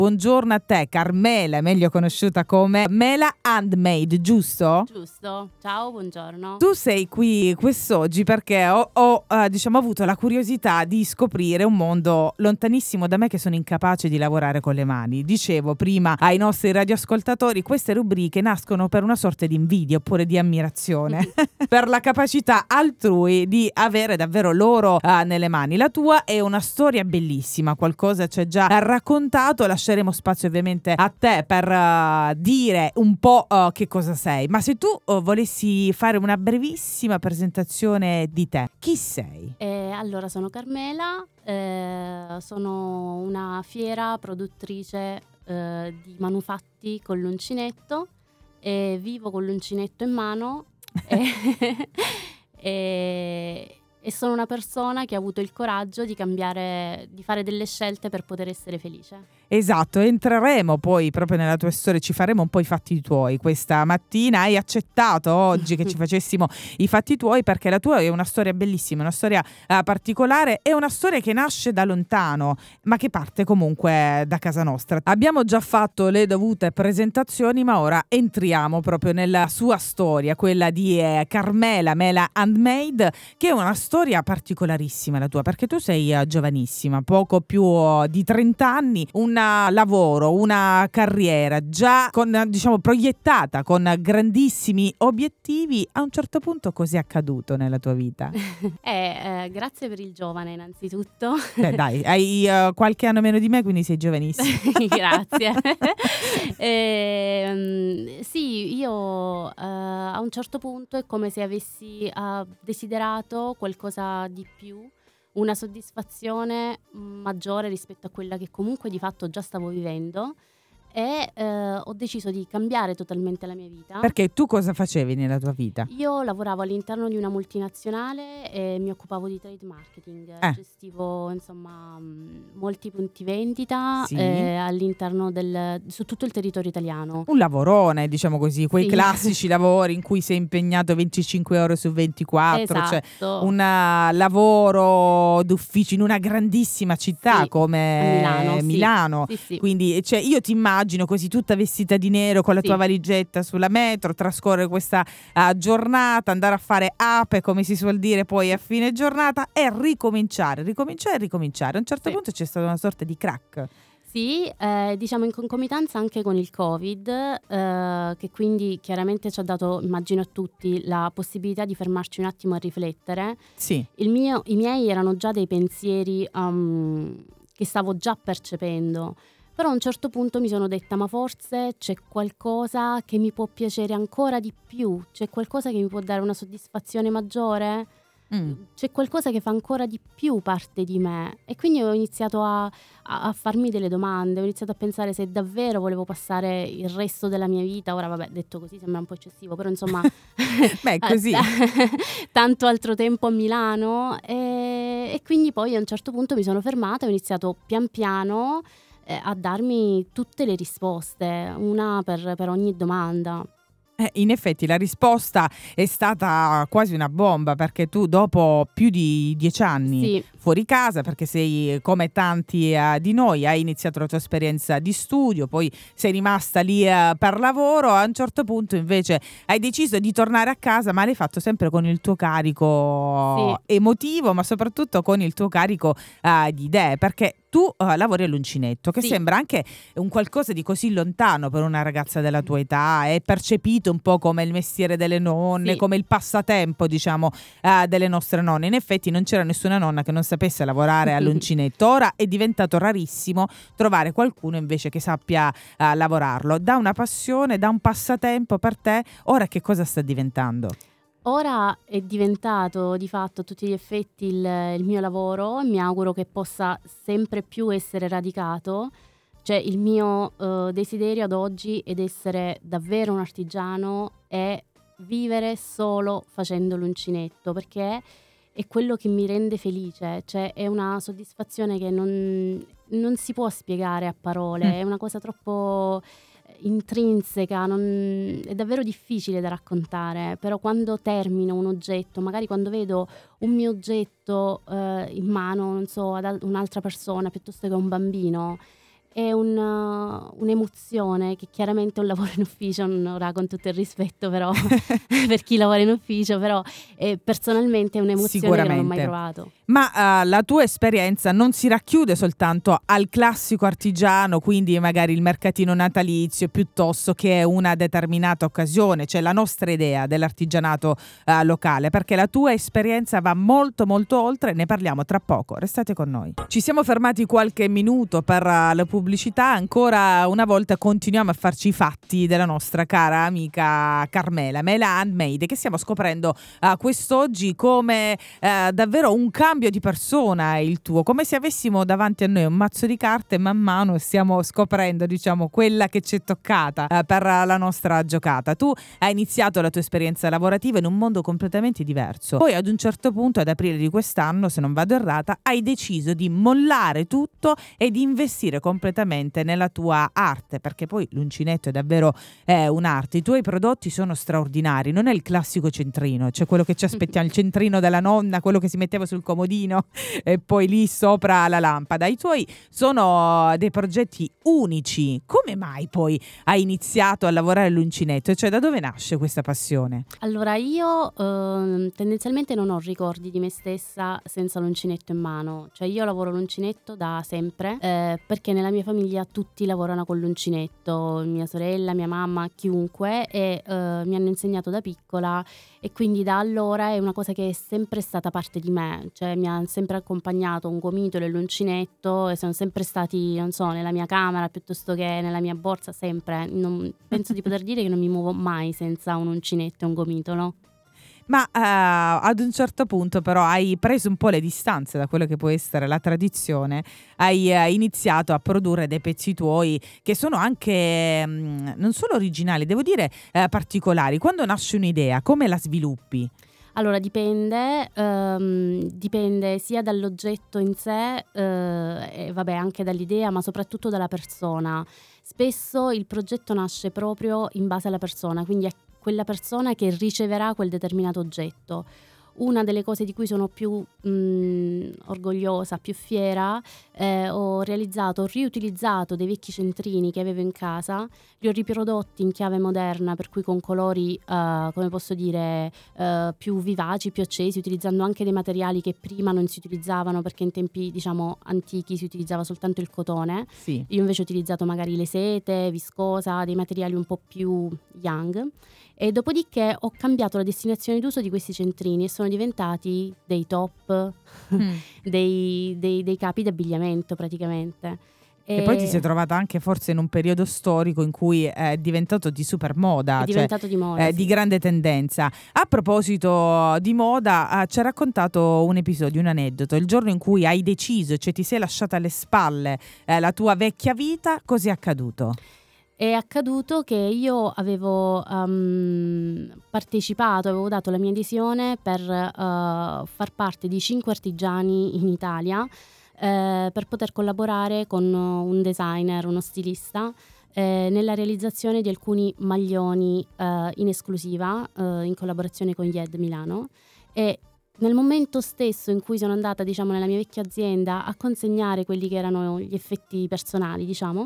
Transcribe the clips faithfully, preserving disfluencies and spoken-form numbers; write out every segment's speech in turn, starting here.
Buongiorno a te, Carmela, meglio conosciuta come Mela Handmade, giusto? Giusto, ciao, buongiorno. Tu sei qui quest'oggi perché ho, ho eh, diciamo, avuto la curiosità di scoprire un mondo lontanissimo da me, che sono incapace di lavorare con le mani. Dicevo prima ai nostri radioascoltatori, queste rubriche nascono per una sorta di invidia oppure di ammirazione per la capacità altrui di avere davvero l'oro eh, nelle mani. La tua è una storia bellissima, qualcosa ci hai già raccontato, lasceremo spazio ovviamente a te per uh, dire un po' uh, che cosa sei, ma se tu uh, volessi fare una brevissima presentazione di te, chi sei? Eh, allora, sono Carmela, eh, sono una fiera produttrice eh, di manufatti con l'uncinetto e vivo con l'uncinetto in mano e, e, e sono una persona che ha avuto il coraggio di cambiare, di fare delle scelte per poter essere felice. Esatto, entreremo poi proprio nella tua storia, ci faremo un po' i fatti tuoi. Questa mattina hai accettato oggi che ci facessimo i fatti tuoi perché la tua è una storia bellissima, una storia uh, particolare, è una storia che nasce da lontano ma che parte comunque da casa nostra. Abbiamo già fatto le dovute presentazioni, ma ora entriamo proprio nella sua storia, quella di eh, Carmela Mela Handmade, che è una storia particolarissima la tua, perché tu sei uh, giovanissima, poco più uh, di trenta anni, un lavoro, una carriera già con, diciamo, proiettata con grandissimi obiettivi. A un certo punto cos'è accaduto nella tua vita? eh, eh, grazie per il giovane innanzitutto. Beh, dai, hai uh, qualche anno meno di me, quindi sei giovanissima. Grazie. eh, sì, io uh, a un certo punto è come se avessi uh, desiderato qualcosa di più, una soddisfazione maggiore rispetto a quella che comunque di fatto già stavo vivendo, e eh, ho deciso di cambiare totalmente la mia vita. Perché tu cosa facevi nella tua vita? Io lavoravo all'interno di una multinazionale e mi occupavo di trade marketing, Eh. gestivo insomma molti punti vendita Sì. eh, all'interno del su tutto il territorio italiano. Un lavorone, diciamo così, quei Sì. classici lavori in cui sei impegnato venticinque ore su ventiquattro, Esatto. cioè un uh, lavoro d'ufficio in una grandissima città Sì, come a Milano, sì. Milano. Sì, sì. Quindi cioè, io ti immagino così tutta vestita di nero con la Sì. tua valigetta sulla metro, trascorrere questa uh, giornata, andare a fare ape, come si suol dire, poi a fine giornata e ricominciare, ricominciare e ricominciare. A un certo Sì. punto c'è stata una sorta di crack. Sì, eh, diciamo in concomitanza anche con il Covid, eh, che quindi chiaramente ci ha dato, immagino a tutti, la possibilità di fermarci un attimo a riflettere. Sì. Il mio, I miei erano già dei pensieri um, che stavo già percependo, però a un certo punto mi sono detta: ma forse c'è qualcosa che mi può piacere ancora di più, c'è qualcosa che mi può dare una soddisfazione maggiore? Mm. C'è qualcosa che fa ancora di più parte di me, e quindi ho iniziato a, a, a farmi delle domande, ho iniziato a pensare se davvero volevo passare il resto della mia vita, ora vabbè, detto così sembra un po' eccessivo, però insomma Beh, così. tanto altro tempo a Milano, e, e quindi poi a un certo punto mi sono fermata e ho iniziato pian piano eh, a darmi tutte le risposte, una per, per ogni domanda. Eh, in effetti la risposta è stata quasi una bomba, perché tu dopo più di dieci anni Sì. fuori casa, perché sei come tanti eh, di noi, hai iniziato la tua esperienza di studio, poi sei rimasta lì eh, per lavoro, a un certo punto invece hai deciso di tornare a casa, ma l'hai fatto sempre con il tuo carico Sì. emotivo, ma soprattutto con il tuo carico eh, di idee, perché tu uh, lavori all'uncinetto, che Sì. sembra anche un qualcosa di così lontano per una ragazza della tua età, è percepito un po' come il mestiere delle nonne, Sì. come il passatempo, diciamo, uh, delle nostre nonne. In effetti non c'era nessuna nonna che non sapesse lavorare all'uncinetto. Ora è diventato rarissimo trovare qualcuno invece che sappia uh, lavorarlo. Da una passione, da un passatempo per te, ora che cosa sta diventando? Ora è diventato di fatto a tutti gli effetti il, il mio lavoro, e mi auguro che possa sempre più essere radicato. Cioè il mio uh, desiderio ad oggi è di essere davvero un artigiano e vivere solo facendo l'uncinetto, perché è quello che mi rende felice, cioè è una soddisfazione che non, non si può spiegare a parole, Mm. è una cosa troppo intrinseca, non, è davvero difficile da raccontare, però quando termino un oggetto, magari quando vedo un mio oggetto eh, in mano, non so, ad al- un'altra persona piuttosto che a un bambino, È un, uh, un'emozione che chiaramente un lavoro in ufficio non avrà, con tutto il rispetto però per chi lavora in ufficio, però eh, personalmente è un'emozione che non ho mai provato. Ma uh, la tua esperienza non si racchiude soltanto al classico artigiano, quindi magari il mercatino natalizio, piuttosto che una determinata occasione, cioè la nostra idea dell'artigianato uh, locale, perché la tua esperienza va molto molto oltre, ne parliamo tra poco, restate con noi. Ci siamo fermati qualche minuto per uh, la pubblicità, ancora una volta continuiamo a farci i fatti della nostra cara amica Carmela, Mela Handmade, che stiamo scoprendo uh, quest'oggi come uh, davvero un cambio di persona il tuo, come se avessimo davanti a noi un mazzo di carte e man mano stiamo scoprendo, diciamo, quella che ci è toccata uh, per la nostra giocata. Tu hai iniziato la tua esperienza lavorativa in un mondo completamente diverso, poi ad un certo punto, ad aprile di quest'anno, se non vado errata, hai deciso di mollare tutto e di investire completamente nella tua arte, perché poi l'uncinetto è davvero eh, un'arte. I tuoi prodotti sono straordinari, non è il classico centrino, cioè quello che ci aspettiamo, il centrino della nonna, quello che si metteva sul comodino e poi lì sopra la lampada. I tuoi sono dei progetti unici. Come mai poi hai iniziato a lavorare all'uncinetto? Cioè, da dove nasce questa passione? Allora, io eh, tendenzialmente non ho ricordi di me stessa senza l'uncinetto in mano. Cioè, io lavoro l'uncinetto da sempre eh, perché nella mia famiglia tutti lavorano con l'uncinetto, mia sorella, mia mamma, chiunque, e eh, mi hanno insegnato da piccola, e quindi da allora è una cosa che è sempre stata parte di me. Cioè, mi ha sempre accompagnato un gomitolo e l'uncinetto, e sono sempre stati, non so, nella mia camera piuttosto che nella mia borsa, sempre. Non, penso di poter dire che non mi muovo mai senza un uncinetto e un gomitolo. Ma uh, ad un certo punto però hai preso un po' le distanze da quello che può essere la tradizione, hai uh, iniziato a produrre dei pezzi tuoi che sono anche um, non solo originali, devo dire uh, particolari. Quando nasce un'idea, come la sviluppi? Allora dipende, ehm, dipende sia dall'oggetto in sé, eh, e vabbè anche dall'idea, ma soprattutto dalla persona. Spesso il progetto nasce proprio in base alla persona, quindi è quella persona che riceverà quel determinato oggetto. Una delle cose di cui sono più mh, orgogliosa, più fiera, eh, ho realizzato, ho riutilizzato dei vecchi centrini che avevo in casa, li ho riprodotti in chiave moderna, per cui con colori, uh, come posso dire, uh, più vivaci, più accesi, utilizzando anche dei materiali che prima non si utilizzavano, perché in tempi, diciamo, antichi si utilizzava soltanto il cotone. Sì. Io invece ho utilizzato magari le sete, viscosa, dei materiali un po' più young. E dopodiché ho cambiato la destinazione d'uso di questi centrini e sono diventati dei top, mm. dei, dei, dei capi d'abbigliamento praticamente. E, e poi ti sei trovata anche forse in un periodo storico in cui è diventato di super moda, è diventato cioè, di moda, eh, sì. di grande tendenza. A proposito di moda, eh, ci hai raccontato un episodio, un aneddoto, il giorno in cui hai deciso, cioè ti sei lasciata alle spalle eh, la tua vecchia vita. Cos'è accaduto? È accaduto che io avevo um, partecipato, avevo dato la mia adesione per uh, far parte di cinque artigiani in Italia, eh, per poter collaborare con un designer, uno stilista, eh, nella realizzazione di alcuni maglioni uh, in esclusiva, uh, in collaborazione con Yed Milano. E nel momento stesso in cui sono andata, diciamo, nella mia vecchia azienda a consegnare quelli che erano gli effetti personali, diciamo,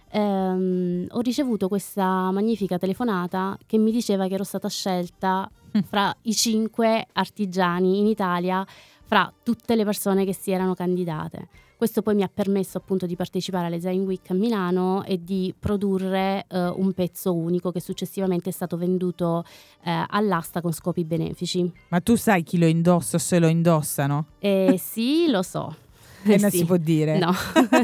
ehm, ho ricevuto questa magnifica telefonata che mi diceva che ero stata scelta fra i cinque artigiani in Italia, fra tutte le persone che si erano candidate. Questo poi mi ha permesso appunto di partecipare alle Design Week a Milano e di produrre eh, un pezzo unico che successivamente è stato venduto eh, all'asta con scopi benefici. Ma tu sai chi lo indossa o se lo indossano? Eh, sì, lo so. E non sì. si può dire. No.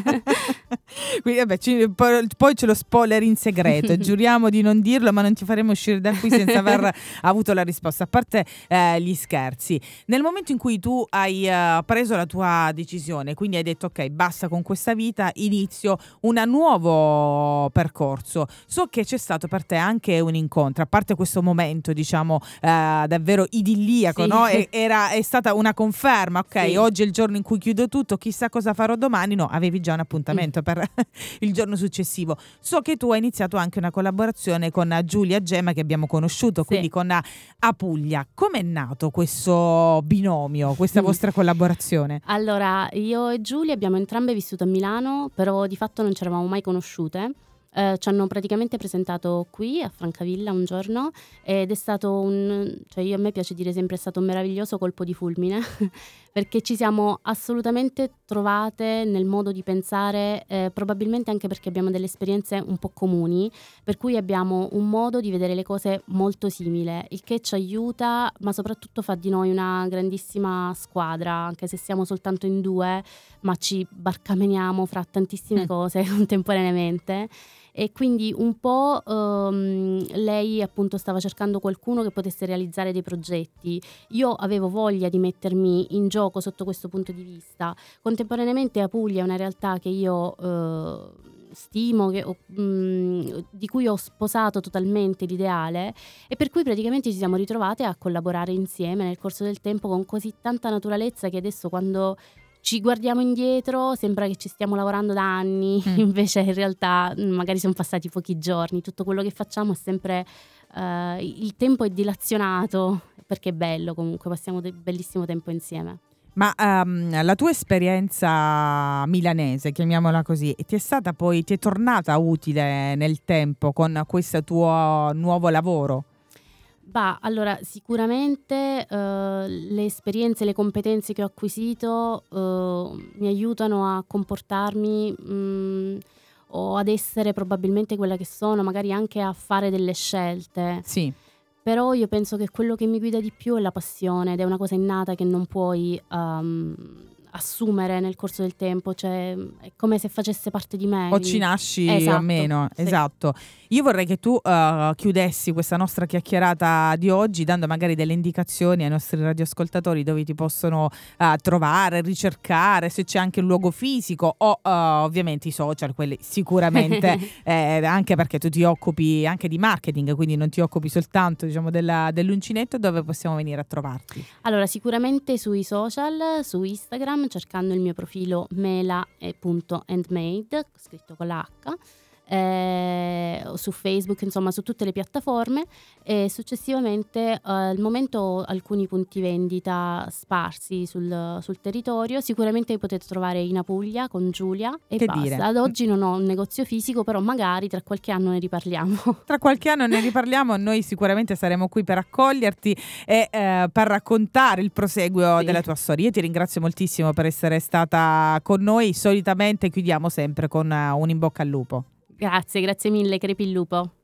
Quindi, vabbè, ci, poi, poi ce lo spoiler in segreto. Giuriamo di non dirlo, ma non ti faremo uscire da qui senza aver avuto la risposta. A parte eh, gli scherzi, nel momento in cui tu hai uh, preso la tua decisione, quindi hai detto ok, basta con questa vita, inizio un nuovo percorso. So che c'è stato per te anche un incontro, a parte questo momento, diciamo, uh, davvero idilliaco, sì. no? E, era, è stata una conferma, ok, sì. oggi è il giorno in cui chiudo tutto, chissà cosa farò domani. No, avevi già un appuntamento appuntamento per il giorno successivo. So che tu hai iniziato anche una collaborazione con Giulia Gemma, che abbiamo conosciuto, Sì. quindi con Apulia. Com'è nato questo binomio, questa Mm. vostra collaborazione? Allora, io e Giulia abbiamo entrambe vissuto a Milano, però di fatto non ci eravamo mai conosciute. Eh, ci hanno praticamente presentato qui a Francavilla un giorno ed è stato un, cioè io a me piace dire sempre, è stato un meraviglioso colpo di fulmine perché ci siamo assolutamente trovate nel modo di pensare, eh, probabilmente anche perché abbiamo delle esperienze un po' comuni, per cui abbiamo un modo di vedere le cose molto simile, il che ci aiuta, ma soprattutto fa di noi una grandissima squadra, anche se siamo soltanto in due, ma ci barcameniamo fra tantissime Mm. cose contemporaneamente. E quindi un po' ehm, lei appunto stava cercando qualcuno che potesse realizzare dei progetti. Io avevo voglia di mettermi in gioco sotto questo punto di vista. Contemporaneamente Apulia è una realtà che io eh, stimo, che ho, mh, di cui ho sposato totalmente l'ideale e per cui praticamente ci siamo ritrovate a collaborare insieme nel corso del tempo con così tanta naturalezza che adesso quando ci guardiamo indietro sembra che ci stiamo lavorando da anni, Mm. invece in realtà mm, magari sono passati pochi giorni, tutto quello che facciamo è sempre, eh, il tempo è dilazionato perché è bello, comunque passiamo del bellissimo tempo insieme. Ma ehm, la tua esperienza milanese, chiamiamola così, ti è stata poi, ti è tornata utile nel tempo con questo tuo nuovo lavoro? Bah, allora sicuramente eh, le esperienze, le competenze che ho acquisito eh, mi aiutano a comportarmi mh, o ad essere probabilmente quella che sono, magari anche a fare delle scelte. Sì. Però io penso che quello che mi guida di più è la passione ed è una cosa innata che non puoi ehm, assumere nel corso del tempo, cioè è come se facesse parte di me. O quindi- ci nasci Esatto, o meno, sì. esatto. Io vorrei che tu eh, chiudessi questa nostra chiacchierata di oggi dando magari delle indicazioni ai nostri radioascoltatori dove ti possono eh, trovare, ricercare, se c'è anche un luogo fisico o eh, ovviamente i social, quelli sicuramente, eh, anche perché tu ti occupi anche di marketing, quindi non ti occupi soltanto, diciamo, della- dell'uncinetto, dove possiamo venire a trovarti. Allora, sicuramente sui social, su Instagram, cercando il mio profilo mela punto handmade, scritto con la H, eh, o su Facebook, insomma su tutte le piattaforme e successivamente eh, al momento ho alcuni punti vendita sparsi sul, sul territorio, sicuramente li potete trovare in Apulia con Giulia e Che basta. dire? Ad oggi non ho un negozio fisico, però magari tra qualche anno ne riparliamo. Tra qualche anno ne riparliamo, noi sicuramente saremo qui per accoglierti e eh, per raccontare il proseguio Sì. della tua storia. Io ti ringrazio moltissimo per essere stata con noi. Solitamente chiudiamo sempre con uh, un in bocca al lupo. Grazie, grazie mille, crepi il lupo.